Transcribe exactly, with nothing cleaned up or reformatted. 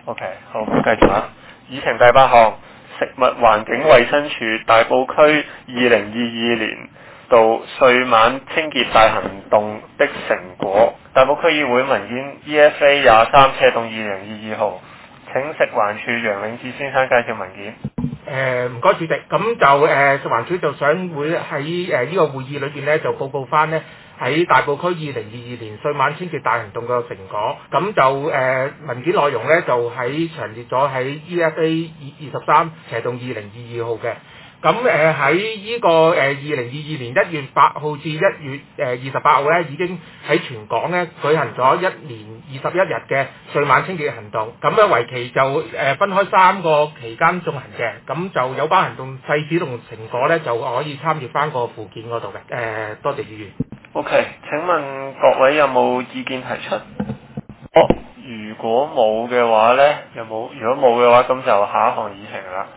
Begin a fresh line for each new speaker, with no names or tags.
OK， 好，繼續啦。議程第八項，食物環境衛生署大埔區二零二二年度歲晚清潔大行動的成果。大埔區議會文件 E F A 廿三斜動二零二二號。請食環署楊永志先生介紹文件。
誒唔該主席，咁就誒食環署就想會喺誒呢個會議裏邊咧就報告翻呢喺大埔區二零二二年歲晚清潔大行動嘅成果。咁就誒、呃、文件內容咧就喺詳列咗喺 E F A 二十三斜動二零二二號嘅。咁誒喺呢個誒二零二二年一月八號至一月誒二十八號咧，已經喺全港咧舉行咗一年二十一日嘅歲晚清潔行動。咁咧為期就誒分開三個期間進行嘅。咁就有關行動細節同成果咧就可以參閱翻個附件嗰度嘅。誒多謝議員。
OK，請問各位有冇意見提出？哦，如果冇嘅話咧，有冇？如果冇嘅話，咁就下一項議程啦。